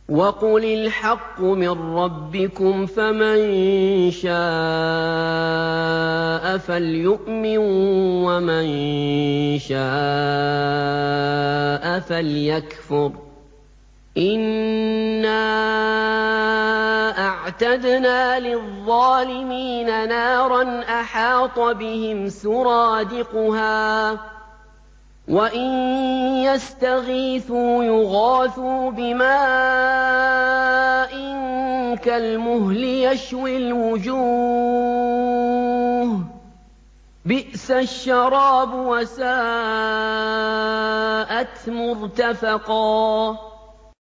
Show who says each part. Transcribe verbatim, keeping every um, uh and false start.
Speaker 1: وَقُلِ الْحَقُّ مِن رَّبِّكُمْ ۖ فَمَن شَاءَ فَلْيُؤْمِن وَمَن شَاءَ فَلْيَكْفُرْ ۚ إِنَّا أَعْتَدْنَا لِلظَّالِمِينَ نَارًا أَحَاطَ بِهِمْ سُرَادِقُهَا ۚ وَإِن يَسْتَغِيثُوا يُغَاثُوا بِمَاءٍ كَالْمُهْلِ يَشْوِي الْوُجُوهَ ۚ بِئْسَ الشَّرَابُ وَسَاءَتْ مُرْتَفَقًا